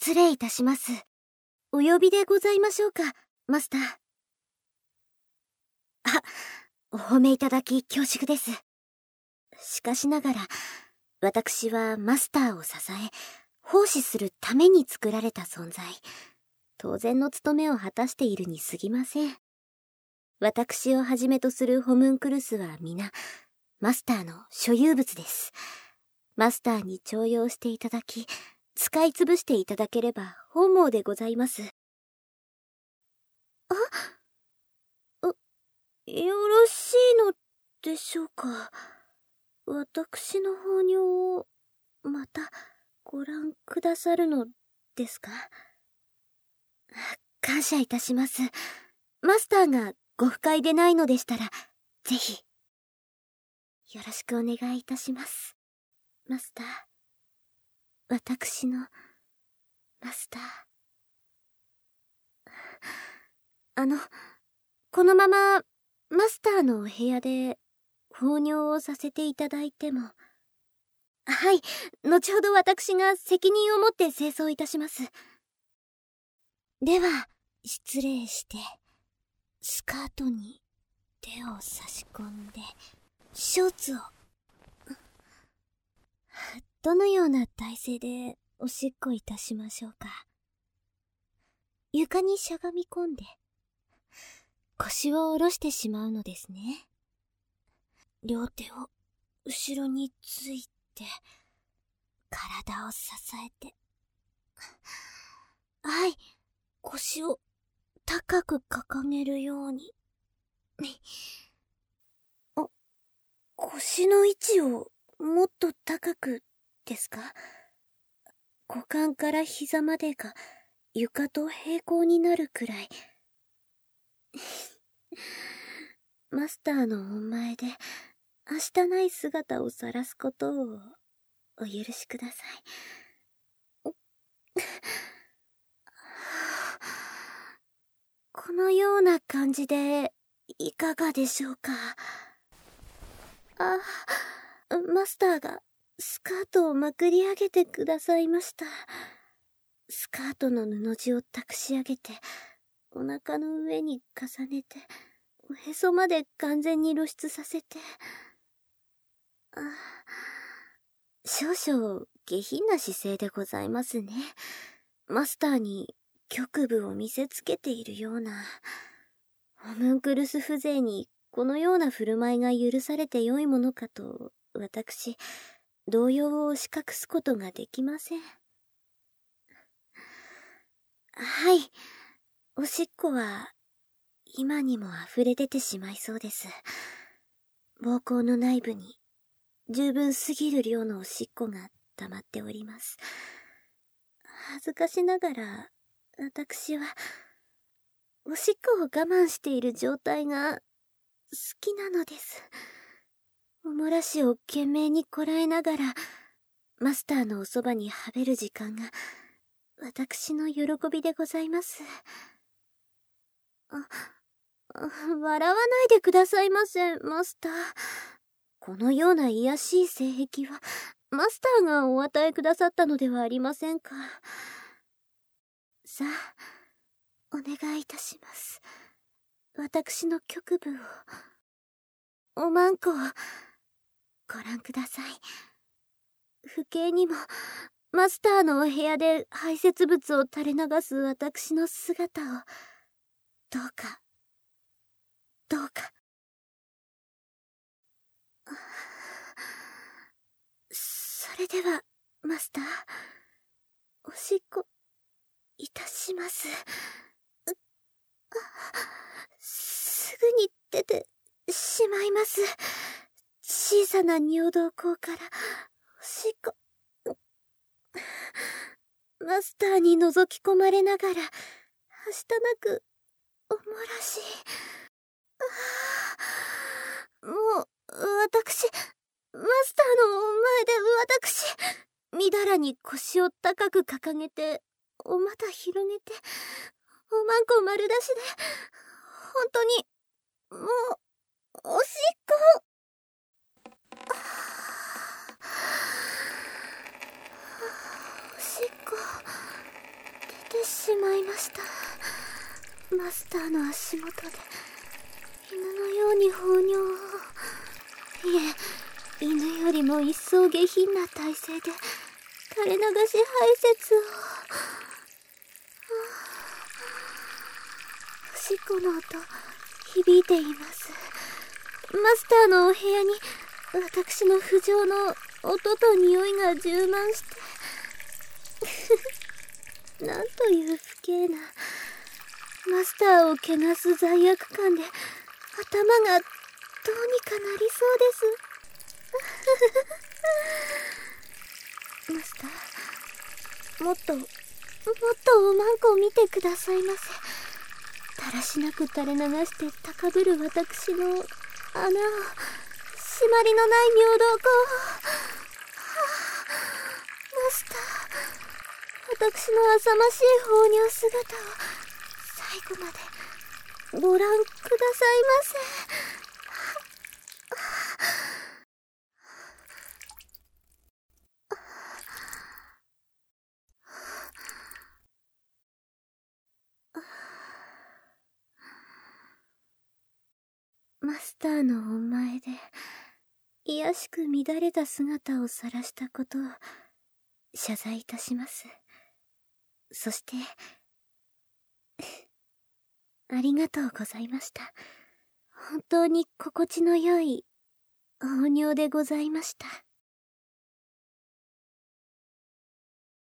失礼いたします。お呼びでございましょうか、マスター。お褒めいただき恐縮です。しかしながら、私はマスターを支え、奉仕するために作られた存在。当然の務めを果たしているに過ぎません。私をはじめとするホムンクルスは皆、マスターの所有物です。マスターに重用していただき、使い潰していただければ本望でございます。よろしいのでしょうか。私の放尿をまたご覧くださるのですか。感謝いたします。マスターがご不快でないのでしたら、ぜひよろしくお願いいたします。マスター。私のマスター。このままマスターのお部屋で放尿をさせていただいても。はい、後ほど私が責任を持って清掃いたします。では失礼して、スカートに手を差し込んでショーツを。どのような体勢でおしっこいたしましょうか。床にしゃがみ込んで腰を下ろしてしまうのですね。両手を後ろについて体を支えて、はい、腰を高く掲げるように。腰の位置をもっと高くですか。股間から膝までが床と平行になるくらい。マスターのお前ではしたない姿を晒すことをお許しください。このような感じでいかがでしょうか。マスターがスカートをまくり上げてくださいました。スカートの布地をたくし上げて、お腹の上に重ねて、おへそまで完全に露出させて。少々下品な姿勢でございますね。マスターに局部を見せつけているような。ホムンクルス風情にこのような振る舞いが許されてよいものかと、私、動揺を押し隠すことができません。はい、おしっこは今にも溢れ出てしまいそうです。膀胱の内部に十分すぎる量のおしっこが溜まっております。恥ずかしながら、私は、おしっこを我慢している状態が好きなのです。おもらしを懸命にこらえながら、マスターのおそばにはべる時間が、私の喜びでございます。笑わないでくださいませ、マスター。このような卑しい性癖は、マスターがお与えくださったのではありませんか。さあ、お願いいたします。私の局部を、おまんこを、ご覧ください。不敬にも、マスターのお部屋で排泄物を垂れ流す私の姿を、どうか、どうか。それでは、マスター、おしっこ、いたします。すぐに出てしまいます。小さな尿道口からおしっこ。マスターに覗き込まれながら、はしたなくおもらし。もう、私、マスターの前で私、みだらに腰を高く掲げて、お股広げて、おまんこ丸出しで、本当に、もう、おしっこ。おしっこ、 てしまいました。マスターの足元で犬のように放尿を。いえ、犬よりも一層下品な体勢で垂れ流し排泄を。おしっこの音響いています。マスターのお部屋に私の不浄の音と匂いが充満してなんという不敬な。マスターを汚す罪悪感で頭がどうにかなりそうです。マスター、もっとおまんこを見てくださいませ。だらしなく垂れ流して高ぶる私の穴を、締まりのない尿道口を。マスター、私の浅ましい放尿姿を最後までご覧くださいませ。マスターのお前で、卑しく乱れた姿を晒したことを、謝罪いたします。そして、ありがとうございました。本当に心地の良い、放尿でございました。